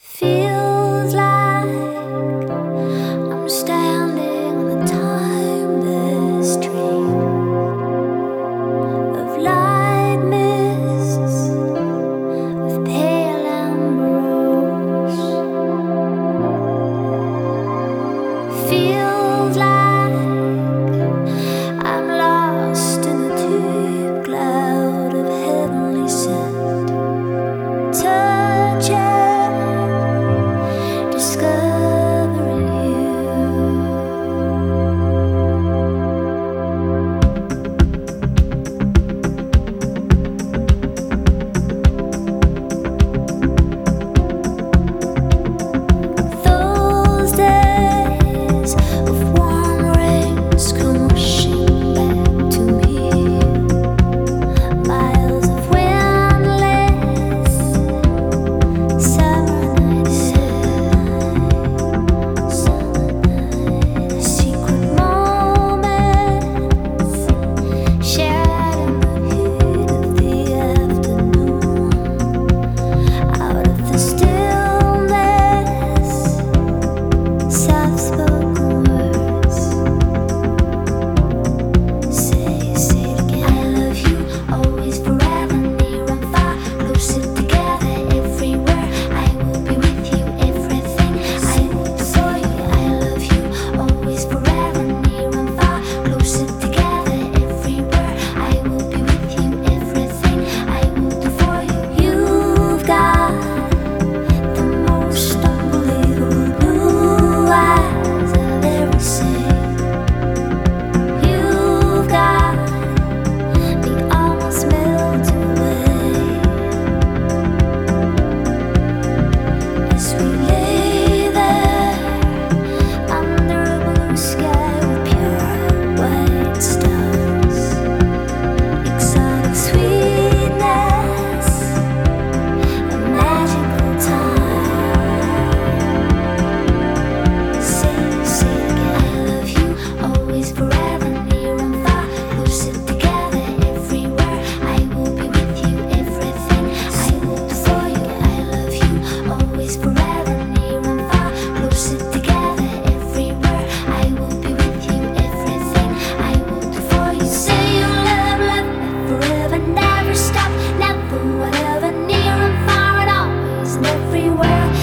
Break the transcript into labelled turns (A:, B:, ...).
A: Feels like I'm standing on the timeless stream of light mists, of pale amber rose. Feels like I'm lost in the deep cloud of heavenly scent. Touching, discovering you. Those days of warm rains come rushing back to me. Miles of windless summer nights, secret moments shared in the heat of the afternoon. Out of the stillness, soft-spoken words say it again. I love you, always, forever, near and far, closer together, everywhere. I will be with you, everything I will do for you. I love you, always, forever, near and far, closer together, everywhere. I will be with you, everything I will do for you. You've got the most unbelievable blue eyes I've ever seen. You've got me almost melted away as we lay there under a blue sky with pure white stars. Exotic sweetness, a magical time. Say it again. I love you, always, forever, near and far, closer together, everywhere. I will be with you, everything I will do for you. I love you, always, forever, near and far, closer together, everywhere. I will be with you, everything I will do for you. Say you'll love me forever, never stop, never, whatever, near and far, and always and everywhere.